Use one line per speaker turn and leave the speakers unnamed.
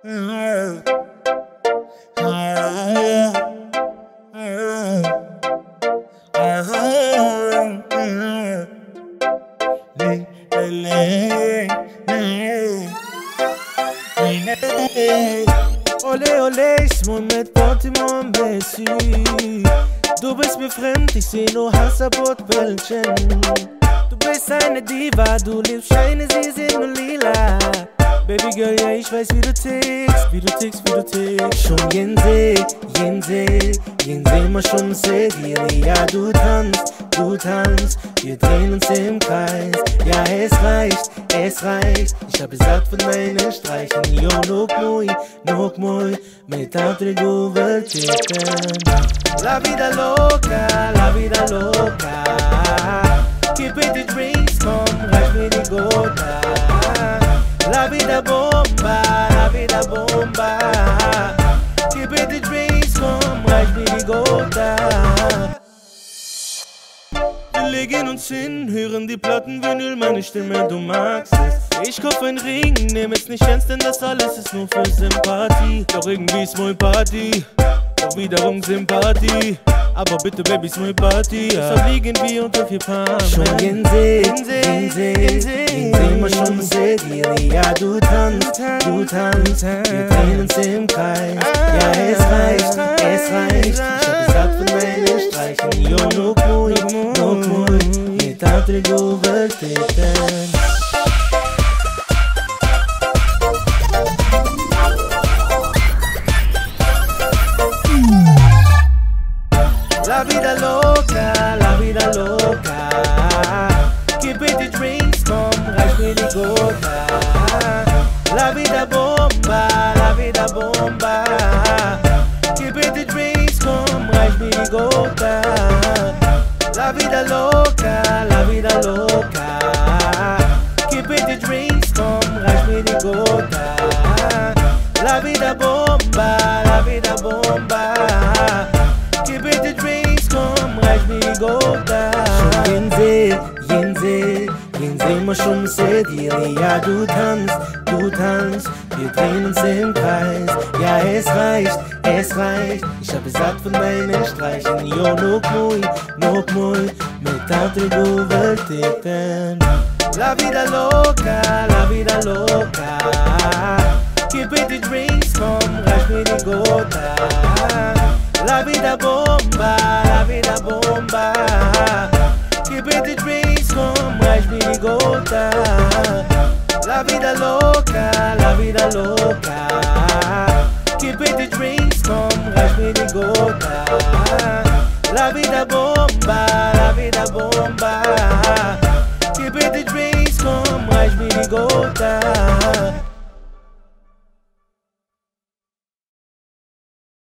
Ole, ole, ich muss mit Baltimore und Messi. Du bist mir fremd, ich seh nur Hassabot-Bällchen. Du bist eine Diva, du liebst Scheine, sie sind nur lila. Baby girl, ja, ich weiß, wie du tickst, wie du tickst, wie du tickst. Schon jense, mal schon Sedie. Ja, du tanzt, wir drehen uns im Kreis. Ja, es reicht, ich hab es satt von deinen Streichen. Yo, nok moi, mit Abdrego wird chicken. La vida loca, keep it the drinks, komm, reich mir die Gota. La vida bomba, keep it the drinks, komm, reich mir die Gota. Wir legen uns hin, hören die Plattenvinyl, meine Stimme, du magst es. Ich kauf ein Ring, nehm es nicht ernst, denn das alles ist nur für Sympathie. Doch irgendwie ist mein Party, doch wiederum Sympathie. Aber bitte, Baby, ist mein Party, ja. So liegen wir unter 4 Palmen. Schon jense, mal schon Sedie. Ja, du tanzt, wir drehen uns im Kreis. Ja, es reicht, ich hab es satt von deinen Streichen. Yo, nok moi, mit Abdrego wird chicken. La vida loca, keep it the drinks, komm, reich mir die Gota. La vida bomba, keep it the drinks, komm, reich mir die Gota. La vida loca, keep it the drinks, komm, reich mir die Gota. La vida bomba, keep it the drinks, komm, reich mir die Gota. Schon jense, mal schon Sedie. Ja, du tanzt, wir drehen uns im Kreis. Ja, es reicht, ich hab es satt von deinen Streichen. Yo, nok moi, mit Abdrego wird chicken. La vida loca, keep it the drinks, komm, reich mir die Gota. La vida bomba, keep it the drinks, komm, reich mir die Gota. La vida loca, keep it the drinks, komm, reich mir die Gota. La vida bomba,